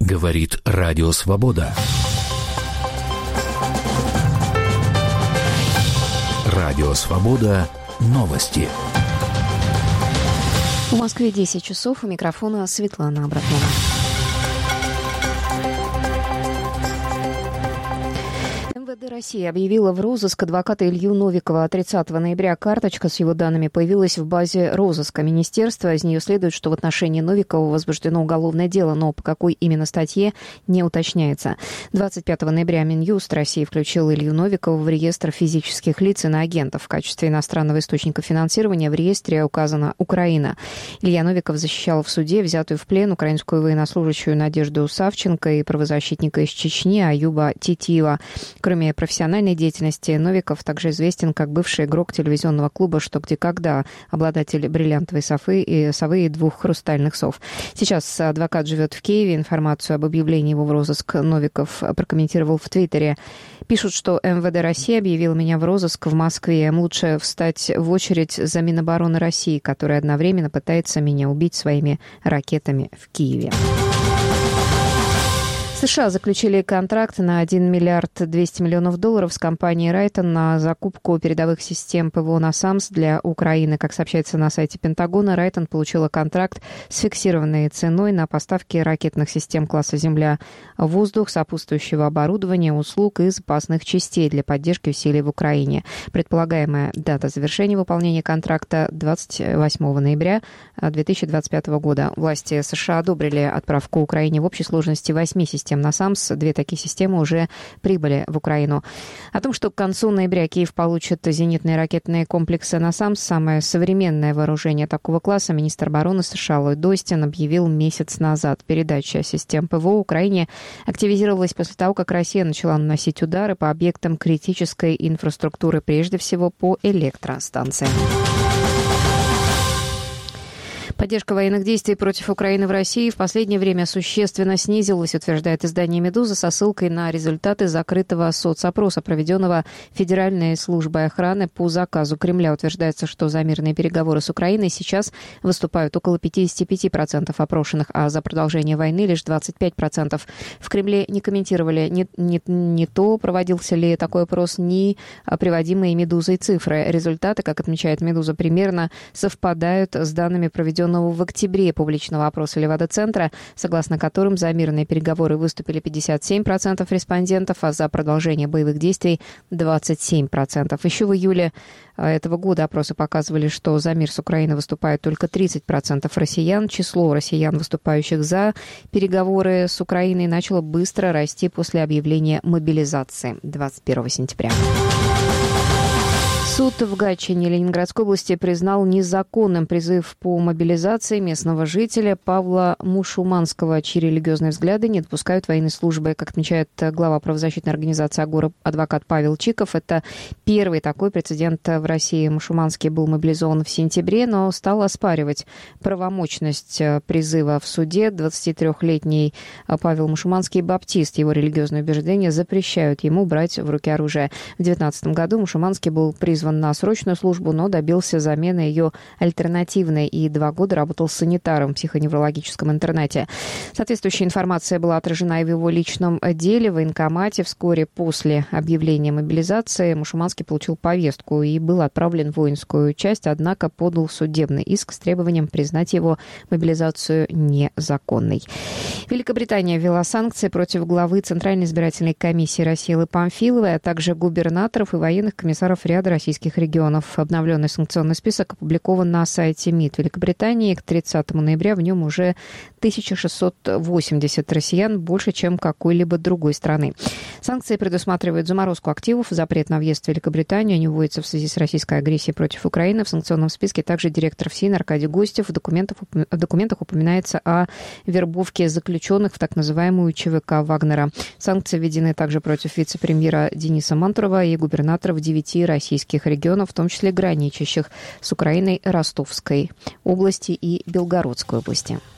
Говорит Радио Свобода. Радио Свобода. Новости. В Москве 10 часов. У микрофона Светлана Абрахмова. МВД России объявила в розыск адвоката Илью Новикова. 30 ноября карточка с его данными появилась в базе розыска министерства. Из нее следует, что в отношении Новикова возбуждено уголовное дело, но по какой именно статье не уточняется. 25 ноября Минюст России включил Илью Новикова в реестр физических лиц и иноагентов. В качестве иностранного источника финансирования в реестре указана Украина. Илья Новиков защищал в суде взятую в плен украинскую военнослужащую Надежду Савченко и правозащитника из Чечни Аюба Титиева. Кроме профессиональной деятельности, Новиков также известен как бывший игрок телевизионного клуба «Что, где, когда», обладатель бриллиантовой совы и 2 хрустальных сов. Сейчас адвокат живет в Киеве. Информацию об объявлении его в розыск Новиков прокомментировал в Твиттере. Пишут, что МВД России объявил меня в розыск в Москве. Им лучше встать в очередь за Минобороны России, который одновременно пытается меня убить своими ракетами в Киеве. США заключили контракт на $1 миллиард 200 миллионов с компанией Райтон на закупку передовых систем ПВО «Насамс» для Украины. Как сообщается на сайте Пентагона, Райтон получила контракт с фиксированной ценой на поставки ракетных систем класса «Земля-воздух», сопутствующего оборудования, услуг и запасных частей для поддержки усилий в Украине. Предполагаемая дата завершения выполнения контракта – 28 ноября 2025 года. Власти США одобрили отправку Украине в общей сложности 8 систем «Насамс». 2 такие системы уже прибыли в Украину. О том, что к концу ноября Киев получит зенитные ракетные комплексы «Насамс», самое современное вооружение такого класса, министр обороны США Ллойд Остин объявил месяц назад. Передача систем ПВО Украине активизировалась после того, как Россия начала наносить удары по объектам критической инфраструктуры, прежде всего по электростанциям. Поддержка военных действий против Украины в России в последнее время существенно снизилась, утверждает издание «Медуза» со ссылкой на результаты закрытого соцопроса, проведенного Федеральной службой охраны по заказу Кремля. Утверждается, что за мирные переговоры с Украиной сейчас выступают около 55% опрошенных, а за продолжение войны лишь 25%. В Кремле не комментировали ни то, проводился ли такой опрос, ни приводимые «Медузой» цифры. Результаты, как отмечает «Медуза», примерно совпадают с данными проведенного в октябре публичного опроса Левада-центра, согласно которым за мирные переговоры выступили 57% респондентов, а за продолжение боевых действий 27%. Еще в июле этого года опросы показывали, что за мир с Украиной выступают только 30% россиян. Число россиян, выступающих за переговоры с Украиной, начало быстро расти после объявления мобилизации 21 сентября. Суд в Гатчине Ленинградской области признал незаконным призыв по мобилизации местного жителя Павла Мушуманского, чьи религиозные взгляды не допускают военной службы. Как отмечает глава правозащитной организации «Агора» адвокат Павел Чиков, это первый такой прецедент в России. Мушуманский был мобилизован в сентябре, но стал оспаривать правомочность призыва в суде. 23-летний Павел Мушуманский баптист. Его религиозные убеждения запрещают ему брать в руки оружие. В 2019 году Мушуманский был призван на срочную службу, но добился замены ее альтернативной и 2 года работал санитаром в психоневрологическом интернате. Соответствующая информация была отражена и в его личном деле в военкомате. Вскоре после объявления мобилизации Мушуманский получил повестку и был отправлен в воинскую часть, однако подал судебный иск с требованием признать его мобилизацию незаконной. Великобритания ввела санкции против главы Центральной избирательной комиссии России Эллы Памфиловой, а также губернаторов и военных комиссаров ряда российских регионов. Обновленный санкционный список опубликован на сайте МИД Великобритании. К 30 ноября в нем уже 1680 россиян, больше, чем какой-либо другой страны. Санкции предусматривают заморозку активов, запрет на въезд в Великобританию. Они вводятся в связи с российской агрессией против Украины. В санкционном списке также директор ФСИН Аркадий Гостев. В документах упоминается о вербовке заключенных в так называемую ЧВК Вагнера. Санкции введены также против вице-премьера Дениса Мантурова и губернаторов 9 российских регионов, в том числе граничащих с Украиной Ростовской области и Белгородской области.